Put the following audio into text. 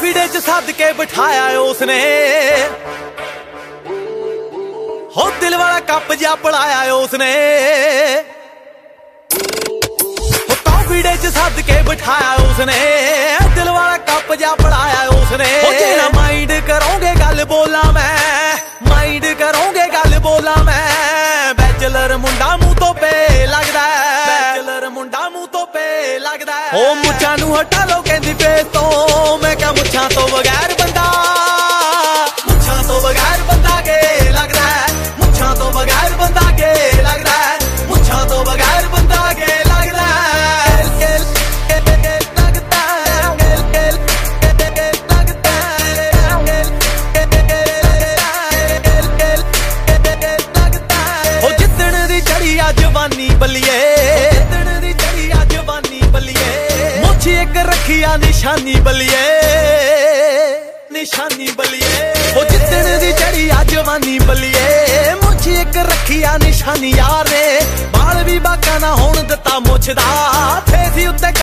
ਵਿੜੇ ਚ ਸੱਦ ਕੇ ਬਿਠਾਇਆ ਉਸਨੇ, ਹੋ ਦਿਲ ਵਾਲਾ ਕੱਪ ਜਿਹਾ ਪੜਾਇਆ ਉਸਨੇ। ਵਿੜੇ ਚ ਸੱਦ ਕੇ ਬਿਠਾਇਆ ਉਸਨੇ, ਦਿਲ ਵਾਲਾ ਕੱਪ ਜਿਹਾ ਪੜਾਇਆ ਉਸਨੇ। ਉਹ ਜਿਹੜਾ ਮਾਈਂਡ ਕਰੋਗੇ ਗੱਲ ਬੋਲਾਂ ਮੈਂ, ਮਾਈਂਡ ਕਰੋਗੇ ਗੱਲ ਬੋਲਾਂ ਮੈਂ। ਬੈਚਲਰ ਮੁੰਡਾ ਮੂੰਹ ਤੋਂ ਪੇ ਲੱਗਦਾ, ਬੈਚਲਰ ਮੁੰਡਾ ਮੂੰਹ ਤੋਂ ਪੇ ਲੱਗਦਾ। ਉਹ ਮੁੱਛਾਂ ਨੂੰ ਹਟਾ ਲੋ ਕਹਿੰਦੀ ਫੇਸ ਤੋਂ, ਮੈਂ ਕਿਹਾ ਮੁੱਛਾਂ ਤੋਂ ਬਗੈਰ ਬੰਦਾ, ਮੁੱਛਾਂ ਤੋਂ ਬਗੈਰ ਬੰਦਾ ਕੇ ਲੱਗਦਾ, ਮੁੱਛਾਂ ਤੋਂ ਬਗੈਰ ਬੰਦਾ ਕੇ ਲੱਗਦਾ, ਮੁੱਛਾਂ ਤੋਂ ਬਗੈਰ ਬੰਦਾ ਕੇ ਲੱਗਦਾ। ਜਵਾਨੀ ਬੱਲੀਏ, ਜਿੱਦਣ ਦੀ ਚੜੀ ਆ ਜਵਾਨੀ ਬੱਲੀਏ। ਮੁੱਛ ਇੱਕ ਰੱਖੀ ਆ ਨਿਸ਼ਾਨੀ ਬੱਲੀਏ, ਨਿਸ਼ਾਨੀ ਬੱਲੀਏ। ਉਹ ਜਿੱਦਣ ਦੀ ਚੜੀ ਆ ਜਵਾਨੀ ਬੱਲੀਏ, ਮੁੱਛ ਇੱਕ ਰੱਖੀ ਆ ਨਿਸ਼ਾਨੀ। ਯਾਰ ਨੇ ਬਾਲ ਵੀ ਬਾਕਾਂ ਨਾ ਹੋਣ ਦਿੱਤਾ ਮੁੱਛ ਦਾ, ਫੇਸ ਉੱਤੇ